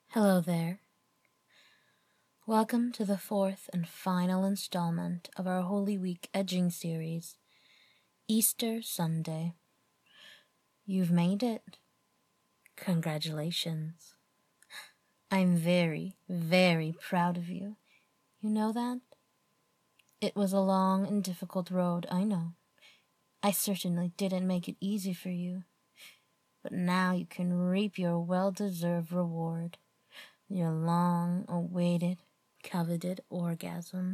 Hello there. Welcome to the fourth and final installment of our Holy Week Edging series, Easter Sunday. You've made it. Congratulations. I'm very, very proud of you. You know that? It was a long and difficult road, I know. I certainly didn't make it easy for you. But now you can reap your well-deserved reward. Your long-awaited, coveted orgasm.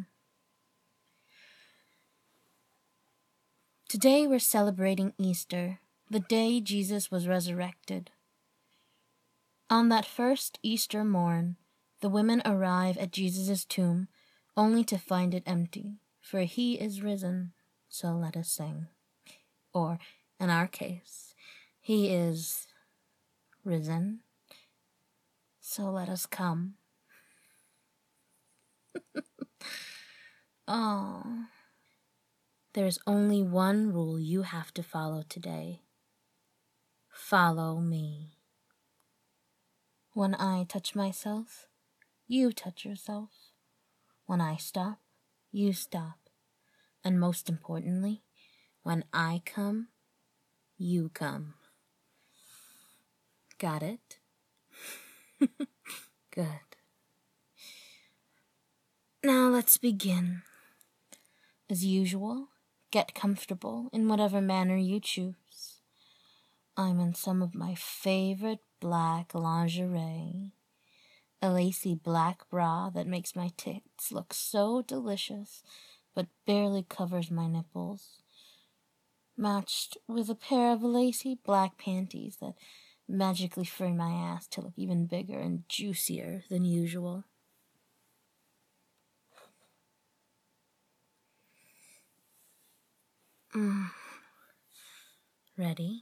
Today we're celebrating Easter, the day Jesus was resurrected. On that first Easter morn, the women arrive at Jesus' tomb, only to find it empty, for he is risen, so let us sing. Or, in our case, he is risen, so let us come. Oh, there's only one rule you have to follow today. Follow me. When I touch myself, you touch yourself. When I stop, you stop. And most importantly, when I come, you come. Got it? Good. Now let's begin. As usual, get comfortable in whatever manner you choose. I'm in some of my favorite black lingerie, a lacy black bra that makes my tits look so delicious but barely covers my nipples, matched with a pair of lacy black panties that magically frame my ass to look even bigger and juicier than usual. Ready?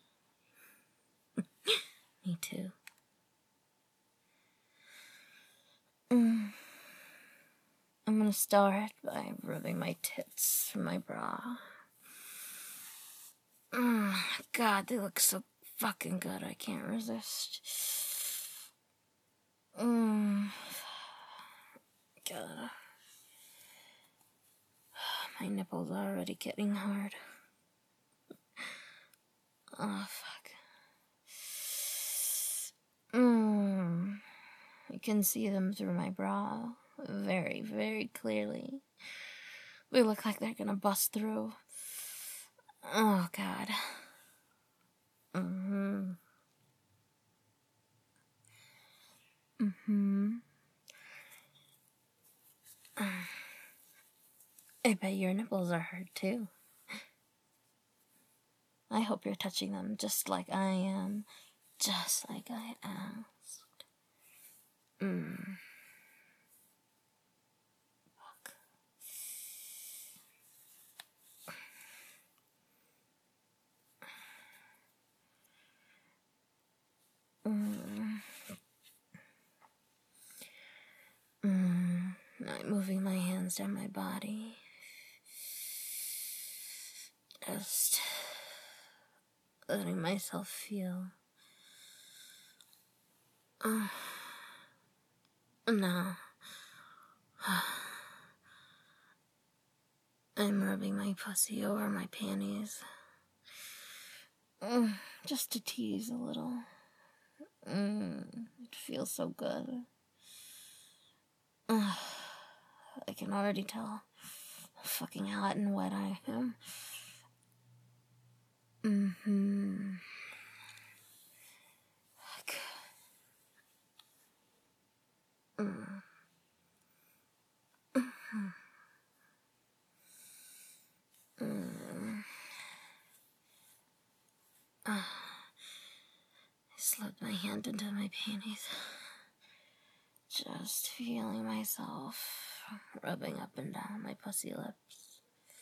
Me too. I'm gonna start by rubbing my tits from my bra. God, they look so fucking good, I can't resist. God. My nipples are already getting hard. Oh, fuck. I can see them through my bra very, very clearly. They look like they're gonna bust through. Oh, God. I bet your nipples are hurt too. I hope you're touching them just like I am. Just like I asked. Fuck. I'm moving my hands down my body. Just letting myself feel. No. I'm rubbing my pussy over my panties. Just to tease a little. It feels so good. I can already tell how fucking hot and wet I am. Fuck. I slipped my hand into my panties. Just feeling myself rubbing up and down my pussy lips.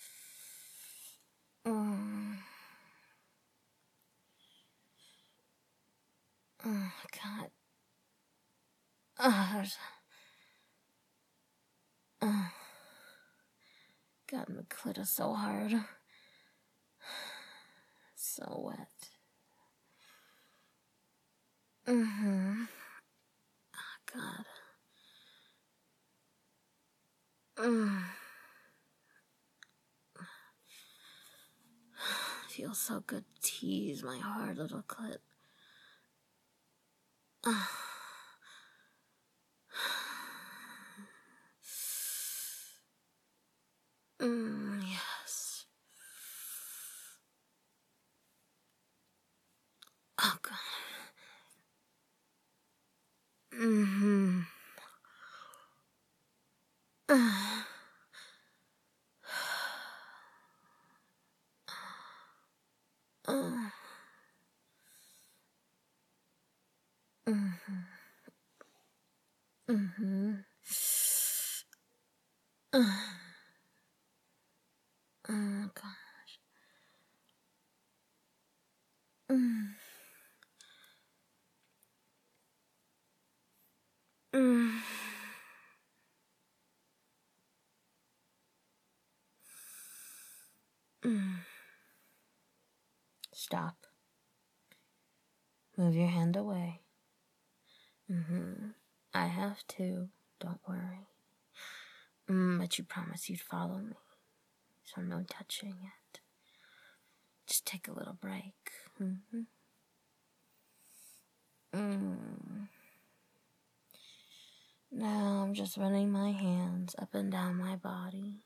Oh, God. God, my clit is so hard. So wet. Oh, God. Feels so good to tease my hard little clit. Yes. Oh, God. Oh, gosh. Stop. Move your hand away. I have to. Don't worry. But you promised you'd follow me, so no touching yet. Just take a little break. Now I'm just running my hands up and down my body.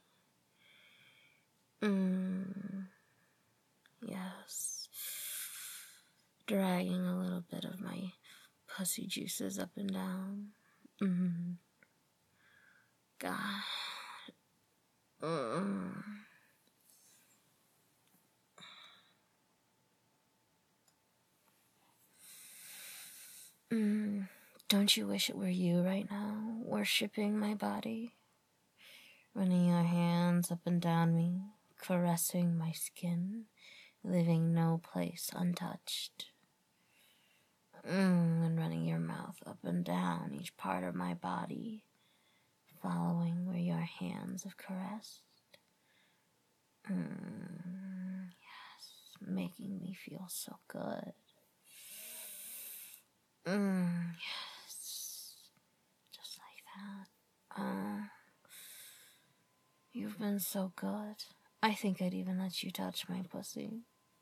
Yes. Dragging a little bit of my pussy juices up and down. God. Don't you wish it were you right now, worshipping my body? Running your hands up and down me, caressing my skin, leaving no place untouched. And running your mouth up and down each part of my body, following where your hands have caressed. Yes, making me feel so good. Yes, just like that. You've been so good. I think I'd even let you touch my pussy.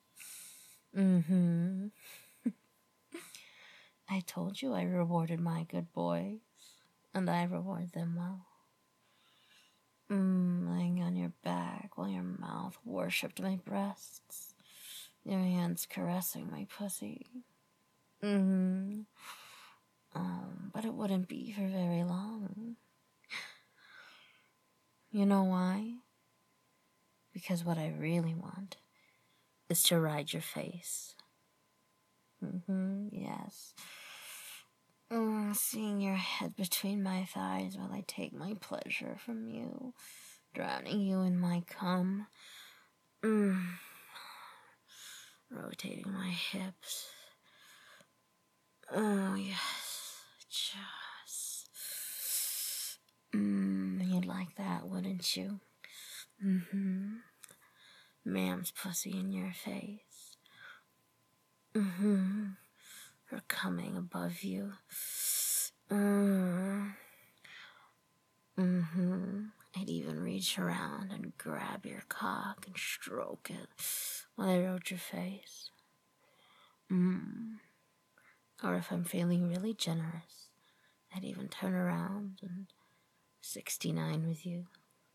I told you I rewarded my good boys, and I reward them well. Laying on your back while your mouth worshipped my breasts, your hands caressing my pussy. But it wouldn't be for very long. You know why? Because what I really want is to ride your face. Yes. Seeing your head between my thighs while I take my pleasure from you, drowning you in my cum. Rotating my hips. Oh, yes. Just. You'd like that, wouldn't you? Ma'am's pussy in your face. Her coming above you. I'd even reach around and grab your cock and stroke it while I rode your face. Or if I'm feeling really generous, I'd even turn around and 69 with you.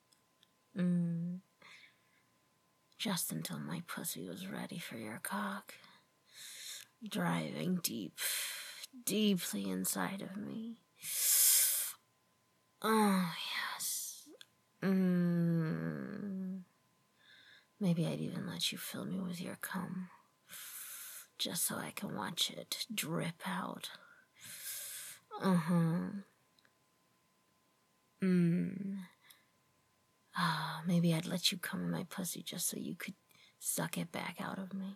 Just until my pussy was ready for your cock, driving deeply inside of me. Oh, yes. Maybe I'd even let you fill me with your cum, just so I can watch it drip out. Maybe I'd let you come in my pussy just so you could suck it back out of me.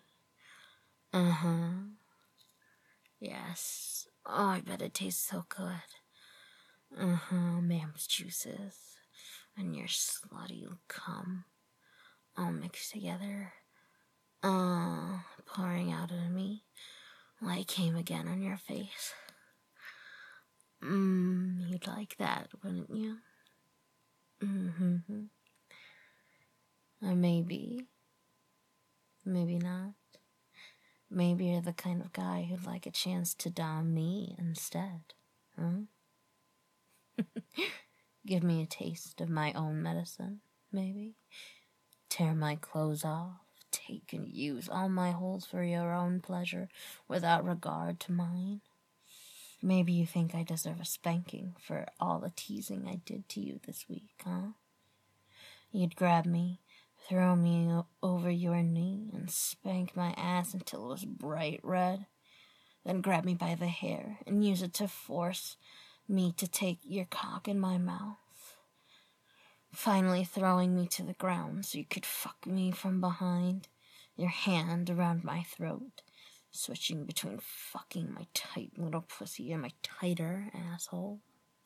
Yes. Oh, I bet it tastes so good. Ma'am's juices and your slutty cum all mixed together. Pouring out of me while I came again on your face. You'd like that, wouldn't you? Or maybe Maybe not. Maybe you're the kind of guy who'd like a chance to dom me instead, huh? Give me a taste of my own medicine, maybe? Tear my clothes off, take and use all my holes for your own pleasure without regard to mine? Maybe you think I deserve a spanking for all the teasing I did to you this week, huh? You'd grab me, throw me over your knee, and spank my ass until it was bright red, then grab me by the hair and use it to force me to take your cock in my mouth, finally throwing me to the ground so you could fuck me from behind, your hand around my throat, switching between fucking my tight little pussy and my tighter asshole.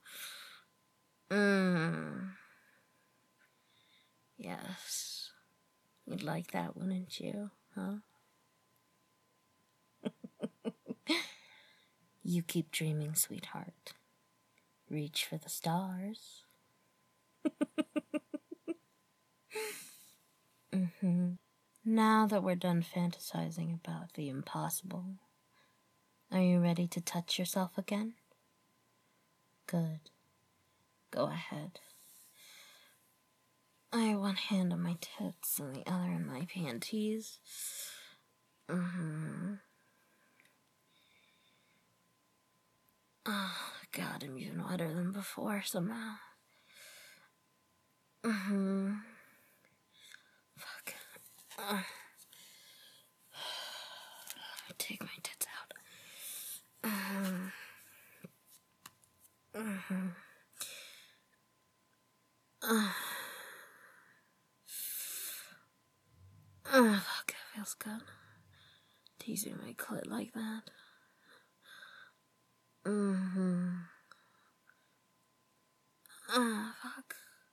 Yes. You'd like that, wouldn't you, huh? You keep dreaming, sweetheart. Reach for the stars. Now that we're done fantasizing about the impossible, are you ready to touch yourself again? Good. Go ahead. I have one hand on my tits and the other in my panties. Oh, God, I'm even wetter than before somehow. Fuck. Take my tits out. Oh, fuck, that feels good. Teasing my clit like that. Oh, fuck.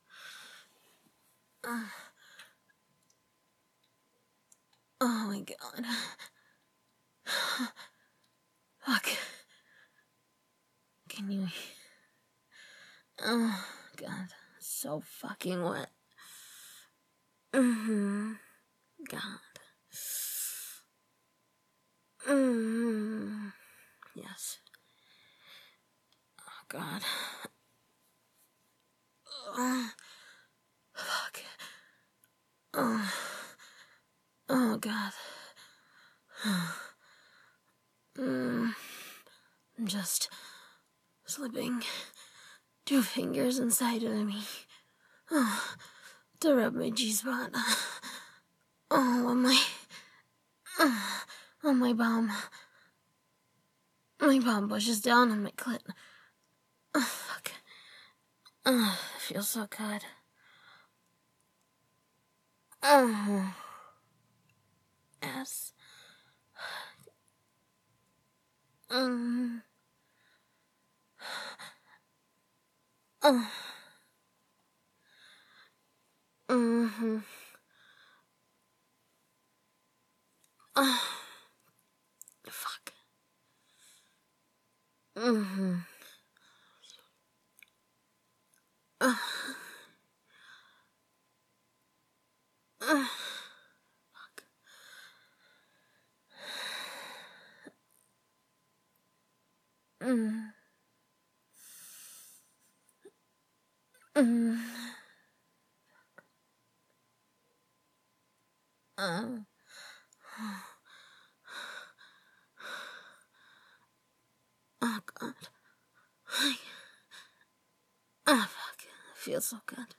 Oh my God. Fuck. Can you... Oh, God. So fucking wet. God. Yes. Oh, God. Fuck. Oh, God. I'm just slipping 2 fingers inside of me to rub my G-spot. On my bum. My bum pushes down on my clit. Oh, fuck. It feels so good. Yes. Fuck. Oh, God. Oh, fuck. It feels so good.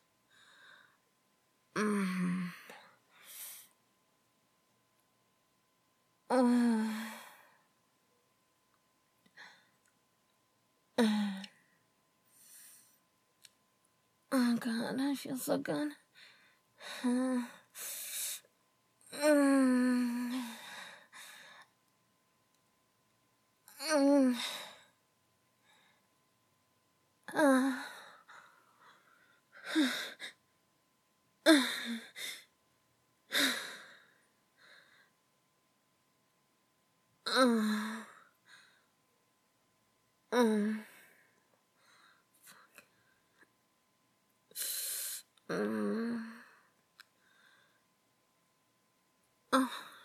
Oh, God. I feel so good. Oh.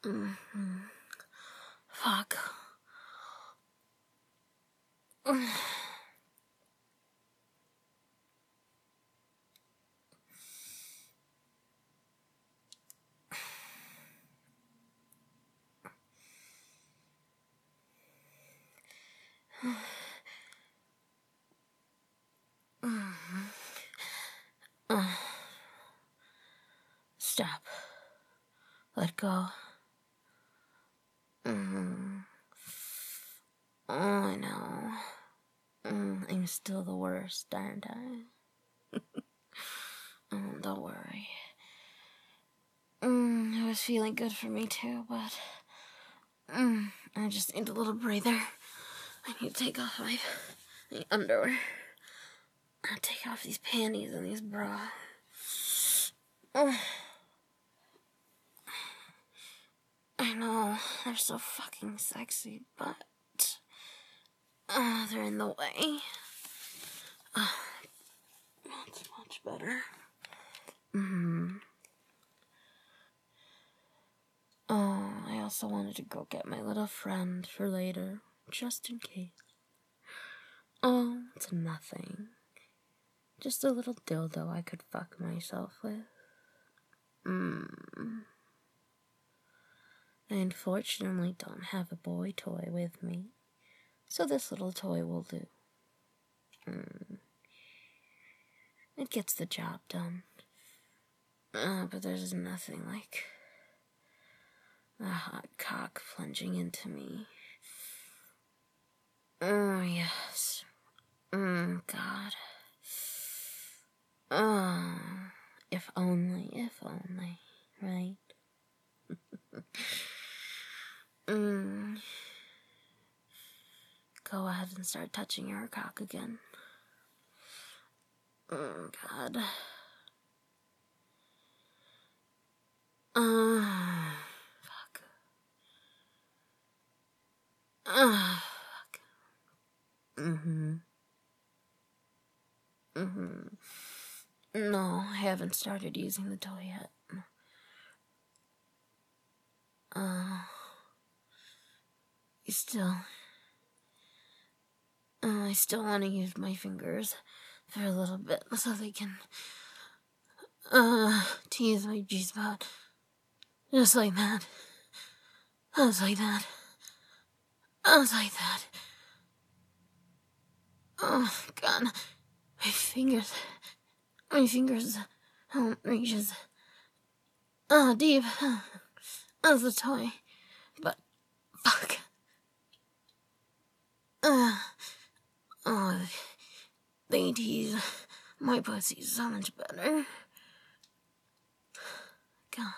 Fuck. Stop. Let go. Oh, I know. I'm still the worst, aren't I? Don't worry. It was feeling good for me too, but I just need a little breather. I need to take off my underwear. I'll take off these panties and these bra. I know, they're so fucking sexy, but they're in the way. That's much better. Oh, I also wanted to go get my little friend for later, just in case. Oh, it's nothing. Just a little dildo I could fuck myself with. I unfortunately don't have a boy toy with me, so this little toy will do. It gets the job done. But there's nothing like a hot cock plunging into me. Oh, yes. God. If only, right? Go ahead and start touching your cock again. God. Fuck. Fuck. No, I haven't started using the toy yet. I still want to use my fingers for a little bit so they can, tease my G-spot. Just like that. Just like that. Just like that. Oh, God. My fingers don't reach as deep as the toy. But, fuck. They tease my pussy so much better. God.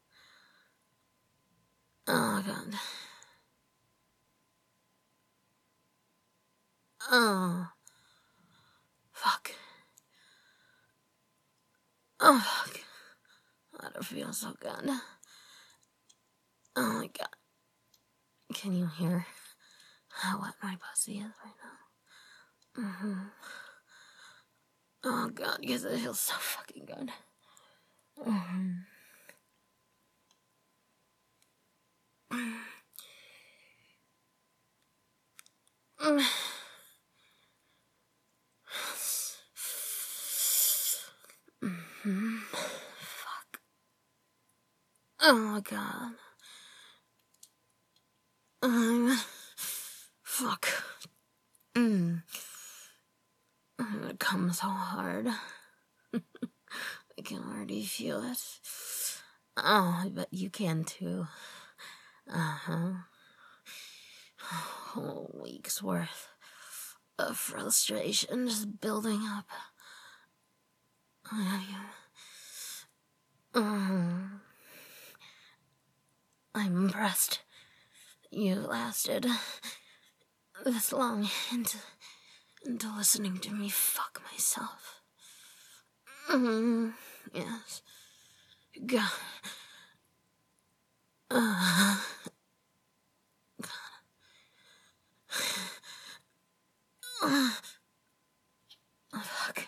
Oh, God. Oh. Fuck. Oh, fuck. I don't feel so good. Oh, my God. Can you hear how wet my pussy is right now? Oh, God, because it feels so fucking good. Fuck. Oh, God. Fuck. It comes so hard. I can already feel it. Oh, I bet you can too. Whole week's worth of frustration just building up. I'm impressed. You lasted this long into listening to me fuck myself. Yes. God. Fuck.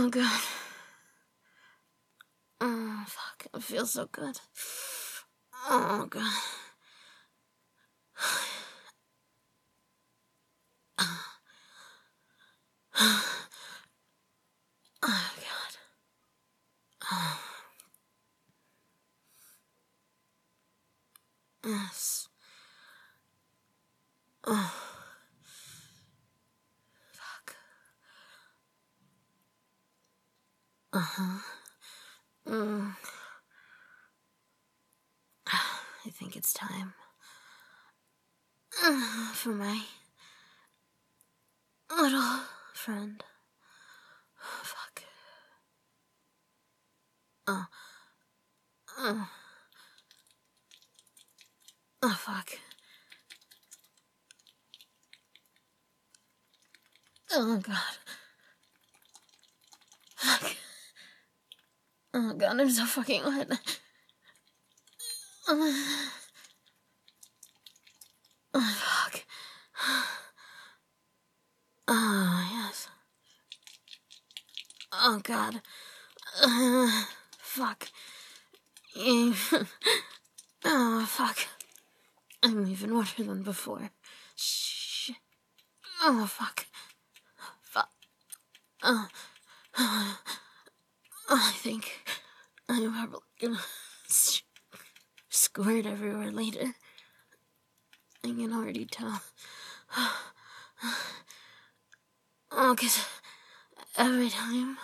Oh, God. Oh, fuck. It feels so good. Oh, God. Oh, God. Oh. Yes. Oh. Fuck. Uh-huh. I think it's time for my little friend. Fuck. Oh. Oh, fuck. Oh, God. Fuck. Oh, God, I'm so fucking wet. Oh, fuck. Oh, yes. Oh, God. Fuck. Oh, fuck. I'm even wetter than before. Shh. Oh, fuck. Fuck. I think I'm probably gonna squirt everywhere later. I can already tell. Oh, 'cause every time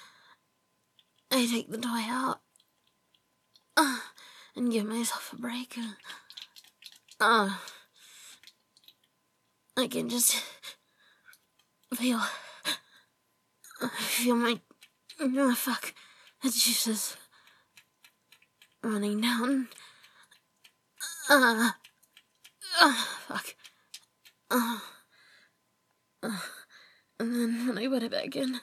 I take the toy out and give myself a break, I can just feel my fuck the juices running down. Fuck. And then when I put it back in,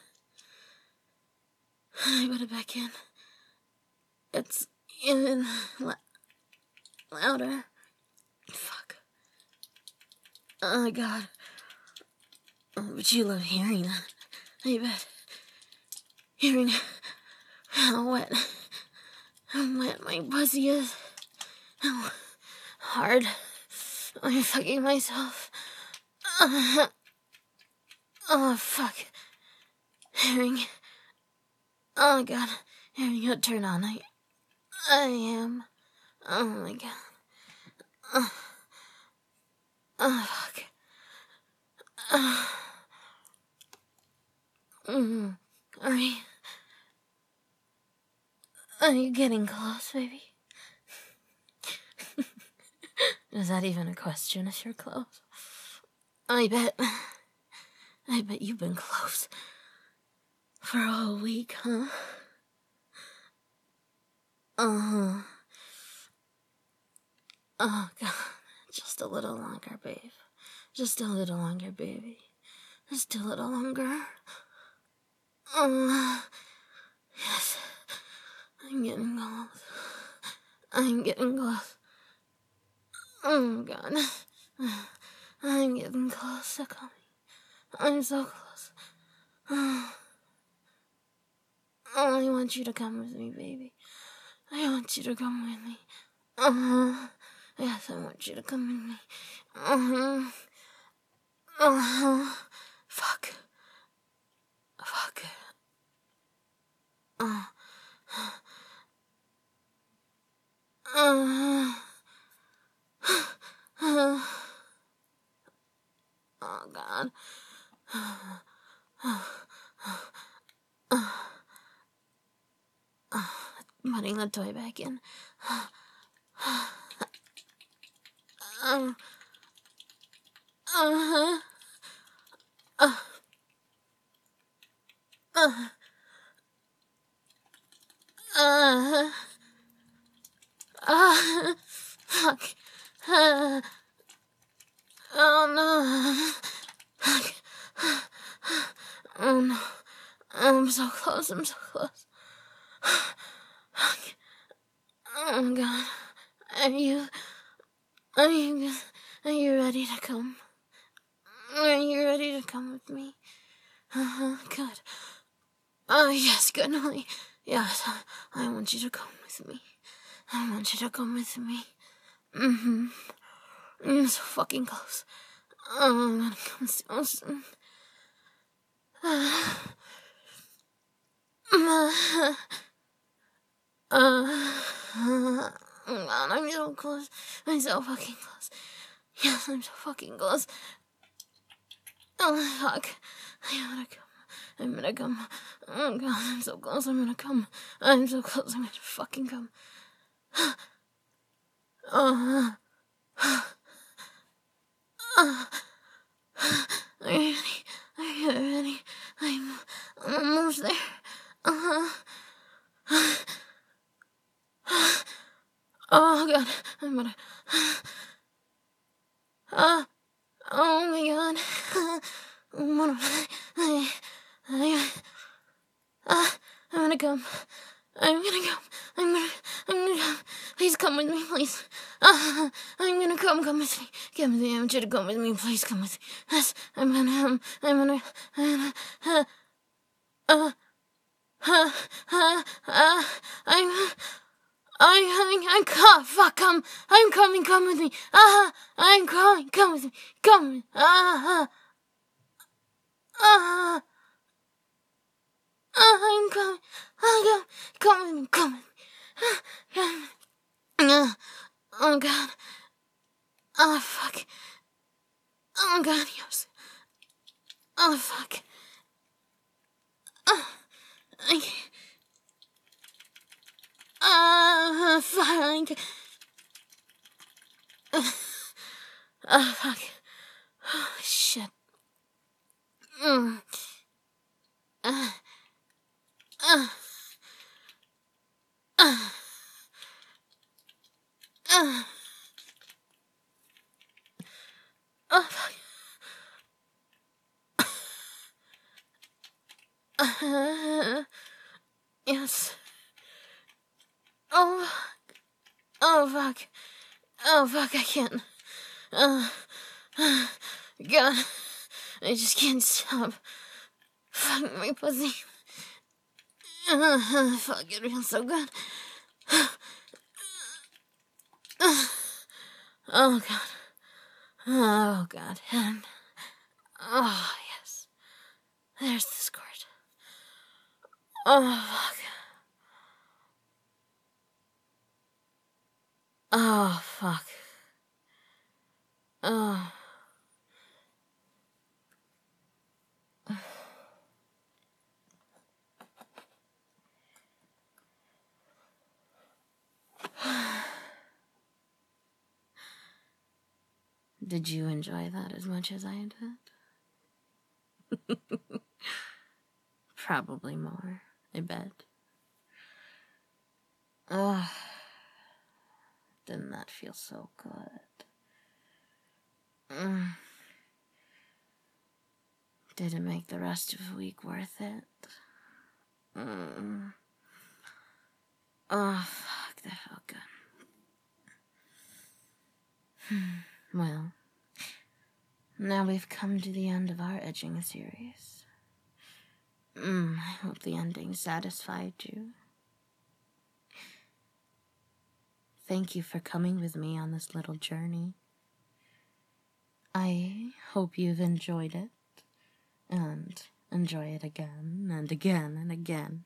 it's even louder. Fuck. Oh, God. Oh, but you love hearing that. I bet. Hearing how wet my pussy is. How hard I'm fucking myself. Oh, fuck. Oh, God. Hearing it turn on. I am. Oh, my God. Oh, fuck. Are you getting close, baby? Is that even a question if you're close? I bet you've been close for a whole week, huh? Uh-huh. Oh, God. Just a little longer, babe. Just a little longer, baby. Just a little longer. Yes. I'm getting close. Oh, God. I'm getting close to coming. I'm so close. Oh, I want you to come with me, baby. I want you to come with me. Yes, I want you to come with me. Fuck. Fuck. Oh, God. Putting the toy back in. Fuck. Oh, no. Oh, no. I'm so close. Oh, God. Are you ready to come? Are you ready to come with me? Good. Yes, good night. Yes, I want you to come with me. I want you to come with me. Mm-hmm. So fucking close. I'm gonna come so soon. God, I'm so close. I'm so fucking close. Yes, I'm so fucking close. Oh, fuck. I'm gonna come. Oh, God, I'm so close. I'm gonna come. I'm so close. I'm gonna fucking come. Are you ready? Are you ready? I'm almost there. Oh, God. I'm gonna... oh, my God. I'm gonna come. I'm gonna come. I'm gonna come. Please come with me, please. I'm gonna come with me. Come with me. I want you to come with me, please come with me. Yes, I'm gonna, fuck, I'm coming, come with me. I'm coming, come with me. Come, I'm coming, come with me, come with me. Oh, God. Oh, fuck. Oh, God, yes. Oh, fuck. Fuck. Oh, fuck. Oh, shit. Oh, fuck. Yes. Oh, fuck. Oh, fuck. Oh, fuck, I can't. God, I just can't stop. Fuck my pussy. Fuck, it feels so good. Oh, God. Oh, God. And, oh, yes. There's the squirt. Oh, fuck. Oh, fuck. Oh. Did you enjoy that as much as I did? Probably more, I bet. Ugh. Didn't that feel so good? Did it make the rest of the week worth it? Oh, fuck, that felt good. Well, now we've come to the end of our edging series. I hope the ending satisfied you. Thank you for coming with me on this little journey. I hope you've enjoyed it, and enjoy it again, and again, and again.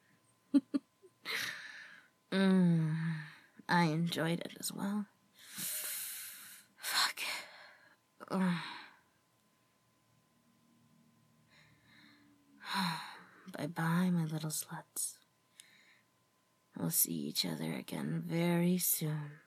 I enjoyed it as well. Fuck. Bye-bye, my little sluts. We'll see each other again very soon.